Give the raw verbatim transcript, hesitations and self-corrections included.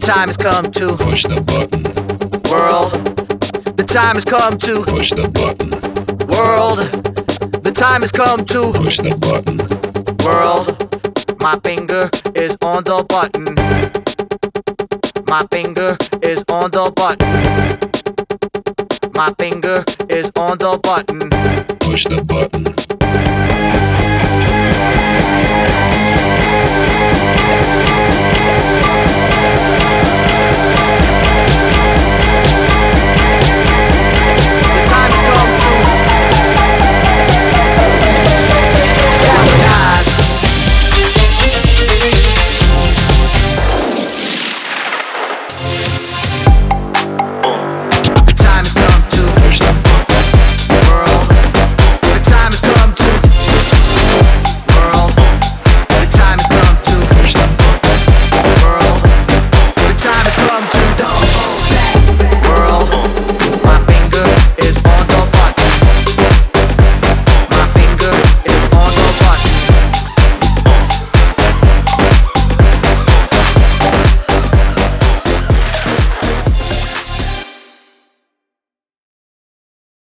time has come to push the button. World, the time has come to Push the button. World, the time has come to Push the button. World, my finger is on the button. My finger is on the button. My finger is on the button. Push the button.